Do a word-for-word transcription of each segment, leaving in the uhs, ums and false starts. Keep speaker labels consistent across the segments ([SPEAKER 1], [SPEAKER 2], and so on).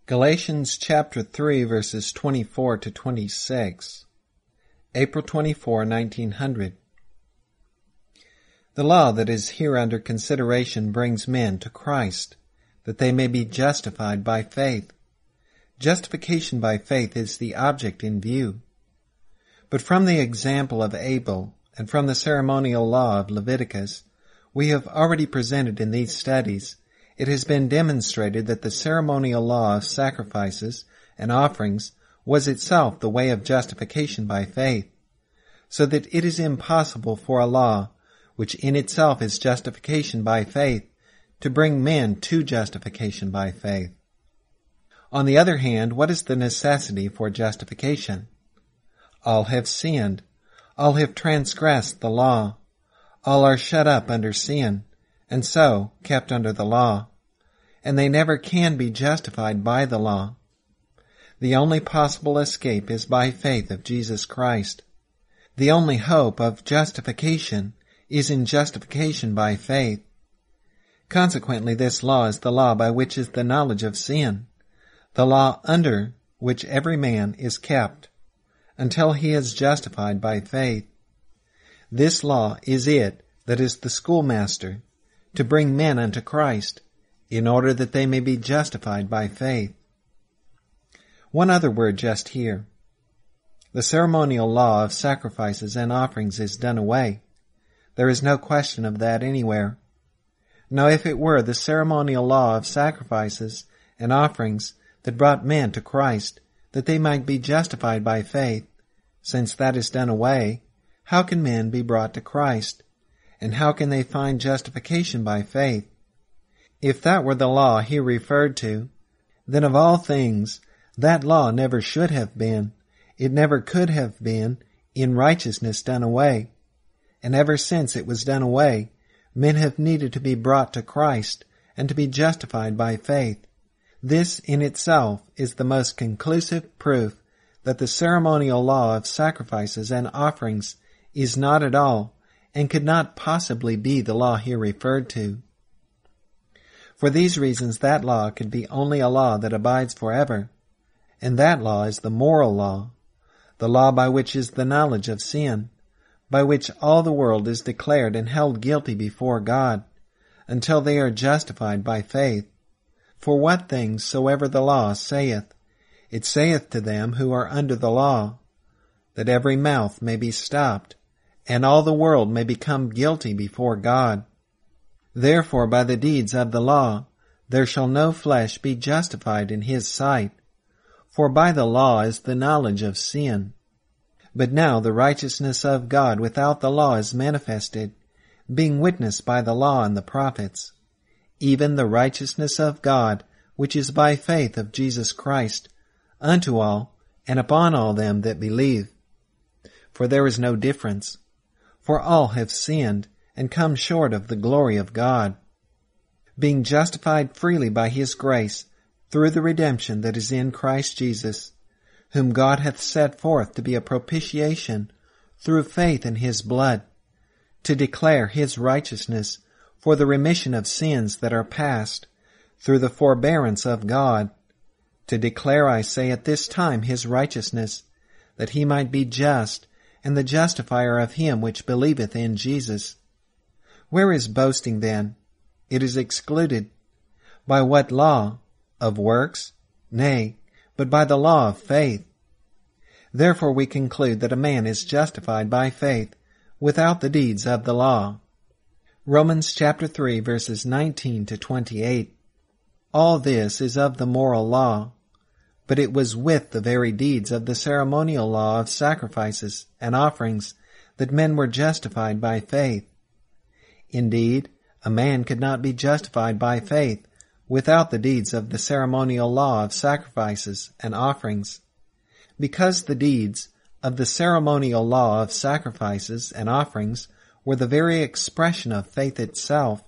[SPEAKER 1] Galatians chapter three, verses twenty-four to twenty-six. April twenty-fourth, nineteen hundred. The law that is here under consideration brings men to Christ, that they may be justified by faith. Justification by faith is the object in view. But from the example of Abel and from the ceremonial law of Leviticus, we have already presented in these studies, it has been demonstrated that the ceremonial law of sacrifices and offerings was itself the way of justification by faith, so that it is impossible for a law, which in itself is justification by faith, to bring men to justification by faith. On the other hand, what is the necessity for justification? All have sinned. All have transgressed the law. All are shut up under sin, and so kept under the law, and they never can be justified by the law. The only possible escape is by faith of Jesus Christ. The only hope of justification is in justification by faith. Consequently, this law is the law by which is the knowledge of sin, the law under which every man is kept, until he is justified by faith. This law is it that is the schoolmaster, to bring men unto Christ, in order that they may be justified by faith. One other word just here. The ceremonial law of sacrifices and offerings is done away. There is no question of that anywhere. Now, if it were the ceremonial law of sacrifices and offerings that brought men to Christ, that they might be justified by faith, since that is done away, how can men be brought to Christ? And how can they find justification by faith? If that were the law here referred to, then of all things, that law never should have been, it never could have been, in righteousness done away. And ever since it was done away, men have needed to be brought to Christ and to be justified by faith. This in itself is the most conclusive proof that the ceremonial law of sacrifices and offerings is not at all and could not possibly be the law here referred to. For these reasons, that law could be only a law that abides forever, and that law is the moral law, the law by which is the knowledge of sin, by which all the world is declared and held guilty before God, until they are justified by faith. For what things soever the law saith, it saith to them who are under the law, that every mouth may be stopped, and all the world may become guilty before God. Therefore by the deeds of the law there shall no flesh be justified in his sight, for by the law is the knowledge of sin. But now the righteousness of God without the law is manifested, being witnessed by the law and the prophets, even the righteousness of God, which is by faith of Jesus Christ, unto all, and upon all them that believe. For there is no difference, for all have sinned, and come short of the glory of God, being justified freely by his grace, through the redemption that is in Christ Jesus, whom God hath set forth to be a propitiation through faith in his blood, to declare his righteousness for the remission of sins that are past, through the forbearance of God, to declare, I say, at this time his righteousness, that he might be just, and the justifier of him which believeth in Jesus. Where is boasting then? It is excluded. By what law? Of works? Nay, but by the law of faith. Therefore we conclude that a man is justified by faith without the deeds of the law. Romans chapter three, verses nineteen to twenty-eight. All this is of the moral law, but it was with the very deeds of the ceremonial law of sacrifices and offerings that men were justified by faith. Indeed, a man could not be justified by faith without the deeds of the ceremonial law of sacrifices and offerings, because the deeds of the ceremonial law of sacrifices and offerings were the very expression of faith itself.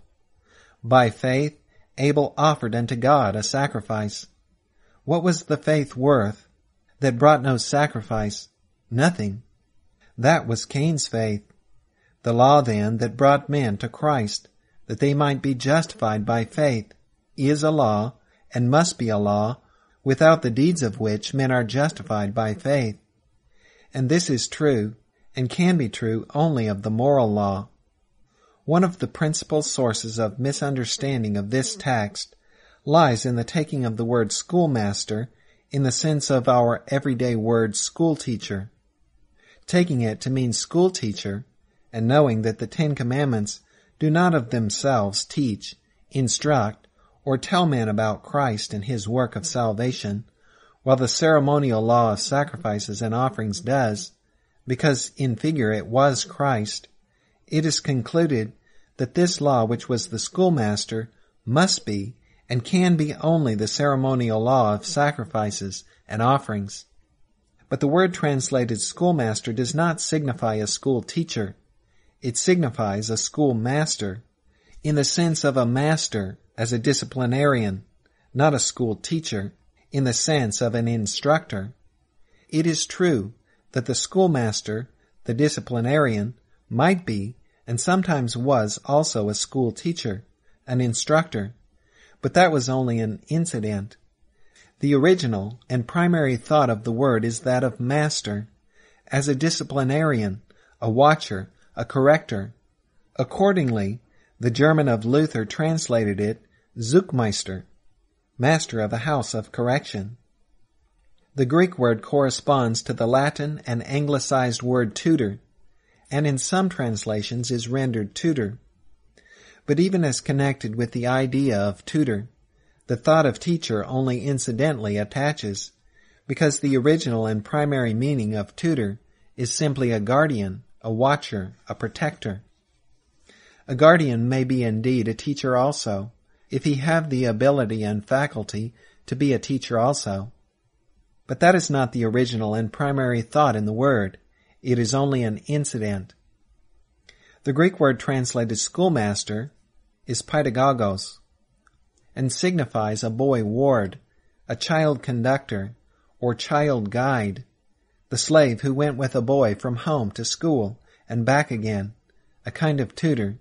[SPEAKER 1] By faith Abel offered unto God a sacrifice. What was the faith worth that brought no sacrifice? Nothing. That was Cain's faith. The law, then, that brought men to Christ, that they might be justified by faith, is a law, and must be a law, without the deeds of which men are justified by faith. And this is true, and can be true only of the moral law. One of the principal sources of misunderstanding of this text lies in the taking of the word schoolmaster in the sense of our everyday word schoolteacher. Taking it to mean schoolteacher, and knowing that the Ten Commandments do not of themselves teach, instruct, or tell men about Christ and his work of salvation, while the ceremonial law of sacrifices and offerings does, because in figure it was Christ, it is concluded that this law which was the schoolmaster must be and can be only the ceremonial law of sacrifices and offerings. But the word translated schoolmaster does not signify a school teacher. It signifies a schoolmaster, in the sense of a master as a disciplinarian, not a school teacher, in the sense of an instructor. It is true that the schoolmaster, the disciplinarian, might be, and sometimes was also a school teacher, an instructor, but that was only an incident. The original and primary thought of the word is that of master, as a disciplinarian, a watcher, a corrector. Accordingly, the German of Luther translated it Zuchtmeister, master of a house of correction. The Greek word corresponds to the Latin and anglicized word tutor, and in some translations is rendered tutor. But even as connected with the idea of tutor, the thought of teacher only incidentally attaches, because the original and primary meaning of tutor is simply a guardian, a watcher, a protector. A guardian may be indeed a teacher also, if he have the ability and faculty to be a teacher also. But that is not the original and primary thought in the word. It is only an incident. The Greek word translated schoolmaster is pedagogos, and signifies a boy ward, a child conductor, or child guide, the slave who went with a boy from home to school and back again, a kind of tutor.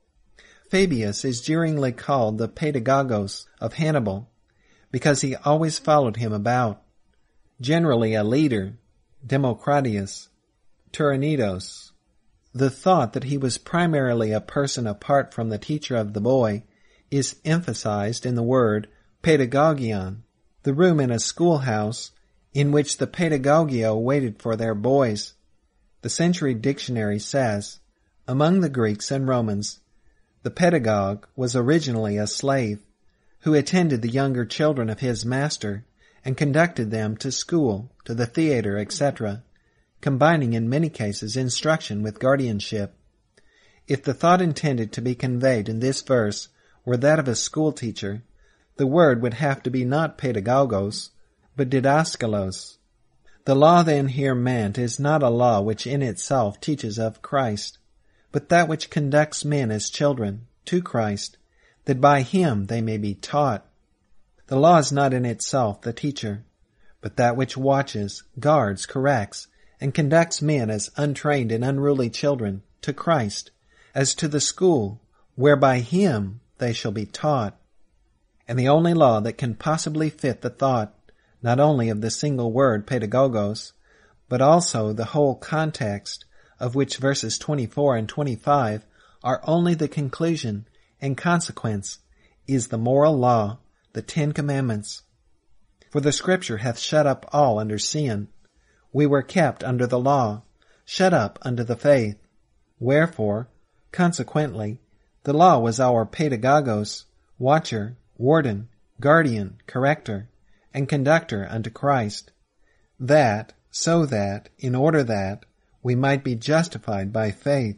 [SPEAKER 1] Fabius is jeeringly called the pedagogos of Hannibal, because he always followed him about, generally a leader, Democritus, Turanidos. The thought that he was primarily a person apart from the teacher of the boy is emphasized in the word pedagogion, the room in a schoolhouse in which the pedagogio waited for their boys. The Century Dictionary says, among the Greeks and Romans, the pedagogue was originally a slave who attended the younger children of his master and conducted them to school, to the theater, et cetera, combining in many cases instruction with guardianship. If the thought intended to be conveyed in this verse were that of a schoolteacher, the word would have to be not pedagogos, but didaskalos. The law then here meant is not a law which in itself teaches of Christ, but that which conducts men as children to Christ, that by him they may be taught. The law is not in itself the teacher, but that which watches, guards, corrects, and conducts men as untrained and unruly children to Christ, as to the school, where by him they shall be taught. And the only law that can possibly fit the thought, not only of the single word pedagogos, but also the whole context, of which verses twenty-four and twenty-five are only the conclusion and consequence, is the moral law, the Ten Commandments. For the Scripture hath shut up all under sin. We were kept under the law, shut up under the faith. Wherefore, consequently, the law was our pedagogos, watcher, warden, guardian, corrector, and conductor unto Christ, that, so that, in order that, we might be justified by faith.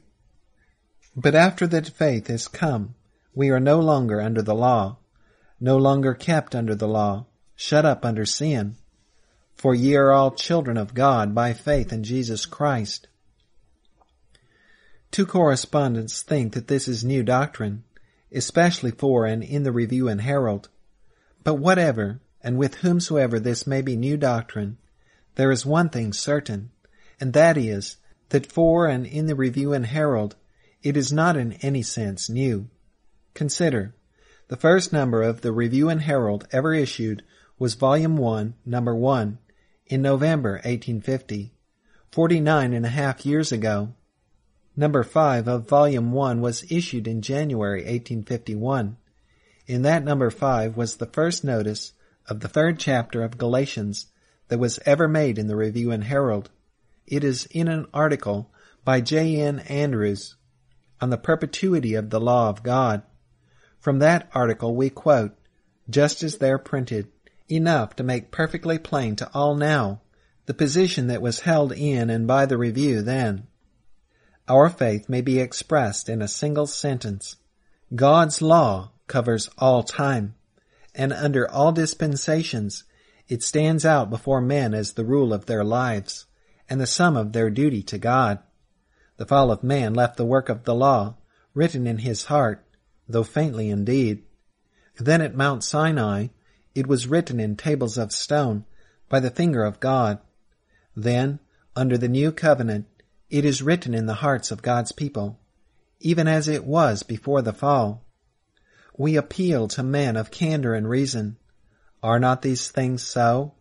[SPEAKER 1] But after that faith is come, we are no longer under the law, no longer kept under the law, shut up under sin. For ye are all children of God by faith in Jesus Christ. Two correspondents think that this is new doctrine, especially for and in the Review and Herald. But whatever, and with whomsoever this may be new doctrine, there is one thing certain, and that is, that for and in the Review and Herald, it is not in any sense new. Consider, the first number of the Review and Herald ever issued was Volume one, Number one, in November eighteen fifty, forty-nine and a half years ago. Number five of Volume one was issued in January eighteen fifty-one. In that Number five was the first notice of the third chapter of Galatians that was ever made in the Review and Herald. It is in an article by J N Andrews on the perpetuity of the law of God. From that article we quote, just as there printed, enough to make perfectly plain to all now the position that was held in and by the Review then. Our faith may be expressed in a single sentence. God's law covers all time, and under all dispensations it stands out before men as the rule of their lives and the sum of their duty to God. The fall of man left the work of the law written in his heart, though faintly indeed. Then at Mount Sinai it was written in tables of stone by the finger of God. Then, under the new covenant, it is written in the hearts of God's people, even as it was before the fall. We appeal to men of candor and reason. Are not these things so?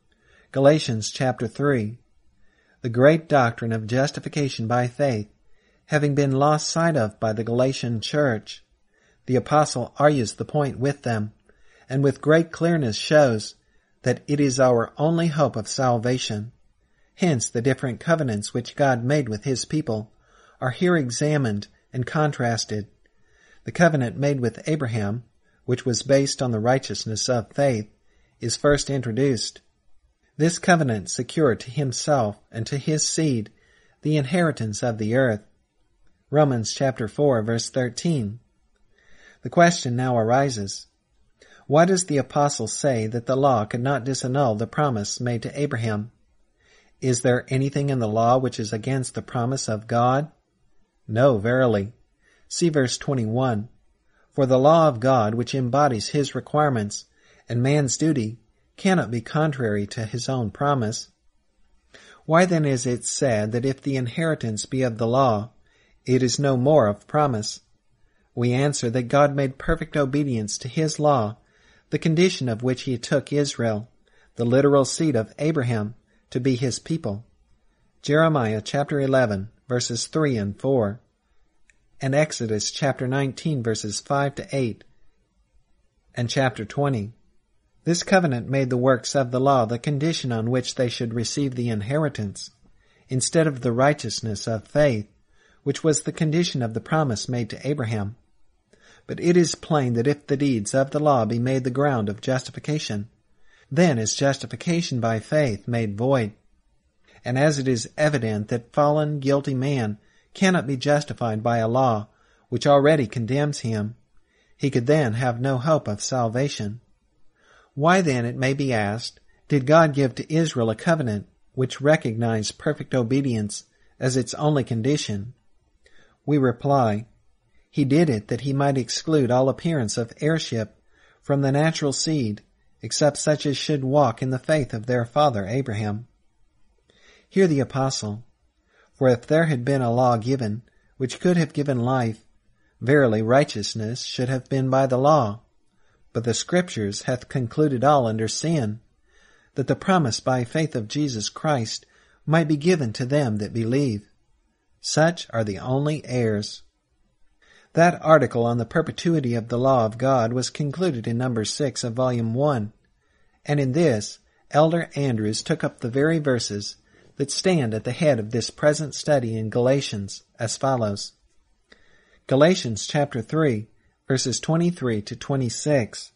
[SPEAKER 1] Galatians chapter three. The great doctrine of justification by faith, having been lost sight of by the Galatian church, the apostle argues the point with them, and with great clearness shows that it is our only hope of salvation. Hence the different covenants which God made with his people are here examined and contrasted. The covenant made with Abraham, which was based on the righteousness of faith, is first introduced. This covenant secured to himself and to his seed the inheritance of the earth. Romans chapter four, verse thirteen. The question now arises, why does the apostle say that the law could not disannul the promise made to Abraham? Is there anything in the law which is against the promise of God? No, verily. See verse twenty-one. For the law of God, which embodies his requirements and man's duty, cannot be contrary to his own promise. Why then is it said that if the inheritance be of the law, it is no more of promise? We answer that God made perfect obedience to his law, the condition of which he took Israel, the literal seed of Abraham, to be his people. Jeremiah chapter eleven, verses three and four, and Exodus chapter nineteen, verses five to eight, and chapter twenty. This covenant made the works of the law the condition on which they should receive the inheritance, instead of the righteousness of faith, which was the condition of the promise made to Abraham. But it is plain that if the deeds of the law be made the ground of justification, then is justification by faith made void. And as it is evident that fallen, guilty man cannot be justified by a law which already condemns him, he could then have no hope of salvation. Why then, it may be asked, did God give to Israel a covenant which recognized perfect obedience as its only condition? We reply, he did it that he might exclude all appearance of heirship from the natural seed, except such as should walk in the faith of their father Abraham. Hear the apostle, for if there had been a law given, which could have given life, verily righteousness should have been by the law. But the Scriptures hath concluded all under sin, that the promise by faith of Jesus Christ might be given to them that believe. Such are the only heirs. That article on the perpetuity of the law of God was concluded in number six of volume one, and in this Elder Andrews took up the very verses that stand at the head of this present study in Galatians as follows. Galatians chapter three, verses twenty-three to twenty-six.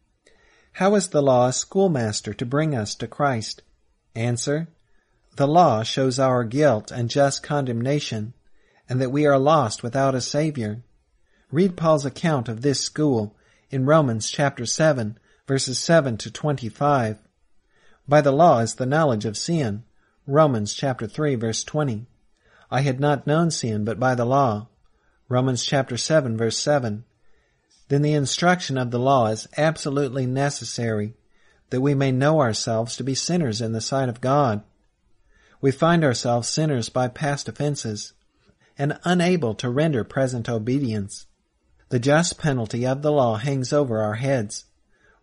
[SPEAKER 1] How is the law a schoolmaster to bring us to Christ? Answer, the law shows our guilt and just condemnation, and that we are lost without a Savior. Read Paul's account of this school in Romans chapter seven, verses seven to twenty-five. By the law is the knowledge of sin. Romans chapter three, verse twenty. I had not known sin but by the law. Romans chapter seven, verse seven. Then the instruction of the law is absolutely necessary, that we may know ourselves to be sinners in the sight of God. We find ourselves sinners by past offenses, and unable to render present obedience. The just penalty of the law hangs over our heads.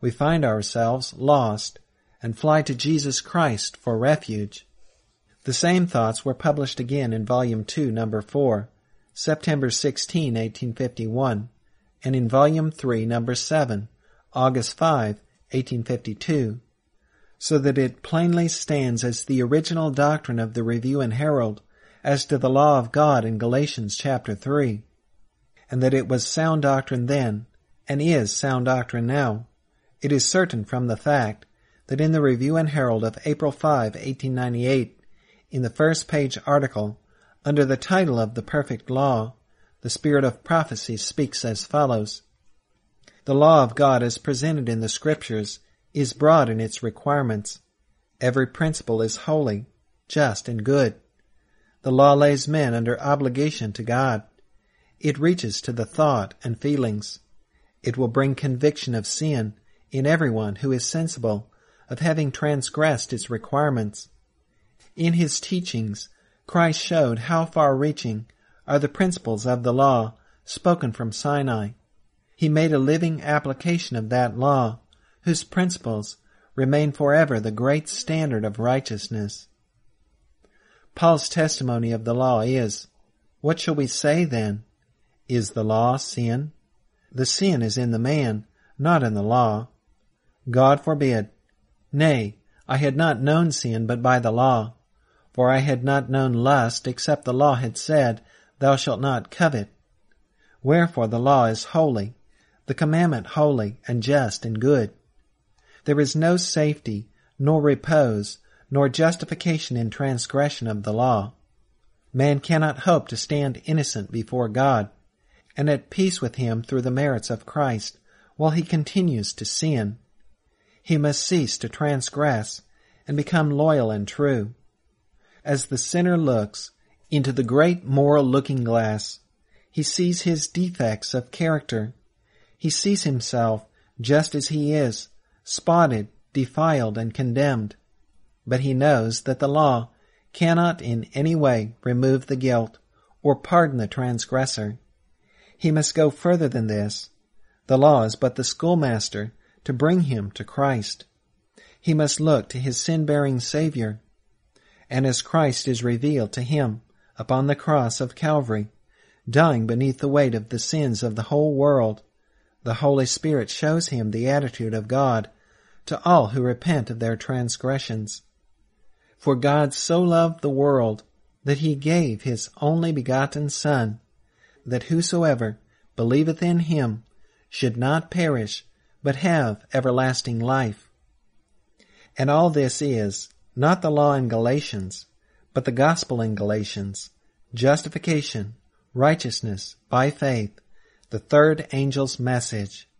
[SPEAKER 1] we find ourselves lost and fly to Jesus Christ for refuge. The same thoughts were published again in Volume two, Number four, September sixteenth, eighteen fifty-one, and in Volume three, Number seven, August fifth, eighteen fifty-two, so that it plainly stands as the original doctrine of the Review and Herald as to the law of God in Galatians chapter three, and that it was sound doctrine then, and is sound doctrine now. It is certain from the fact that in the Review and Herald of April fifth, eighteen ninety-eight, in the first page article, under the title of the Perfect Law, the Spirit of Prophecy speaks as follows: The law of God as presented in the Scriptures is broad in its requirements. Every principle is holy, just, and good. The law lays men under obligation to God. It reaches to the thought and feelings. It will bring conviction of sin in everyone who is sensible of having transgressed its requirements. In his teachings, Christ showed how far-reaching are the principles of the law spoken from Sinai. He made a living application of that law, whose principles remain forever the great standard of righteousness. Paul's testimony of the law is, what shall we say then? Is the law sin? The sin is in the man, not in the law. God forbid. Nay, I had not known sin but by the law. For I had not known lust, except the law had said, Thou shalt not covet. Wherefore the law is holy, the commandment holy, and just, and good. There is no safety, nor repose, nor justification in transgression of the law. Man cannot hope to stand innocent before God, and at peace with him through the merits of Christ, while he continues to sin. He must cease to transgress, and become loyal and true. As the sinner looks into the great moral looking-glass, he sees his defects of character. He sees himself just as he is, spotted, defiled, and condemned. But he knows that the law cannot in any way remove the guilt or pardon the transgressor. He must go further than this. The law is but the schoolmaster to bring him to Christ. He must look to his sin-bearing Savior. And as Christ is revealed to him upon the cross of Calvary, dying beneath the weight of the sins of the whole world, the Holy Spirit shows him the attitude of God to all who repent of their transgressions. For God so loved the world that he gave his only begotten Son, that whosoever believeth in him should not perish, but have everlasting life. And all this is not the law in Galatians, but the gospel in Galatians, justification, righteousness by faith, the third angel's message.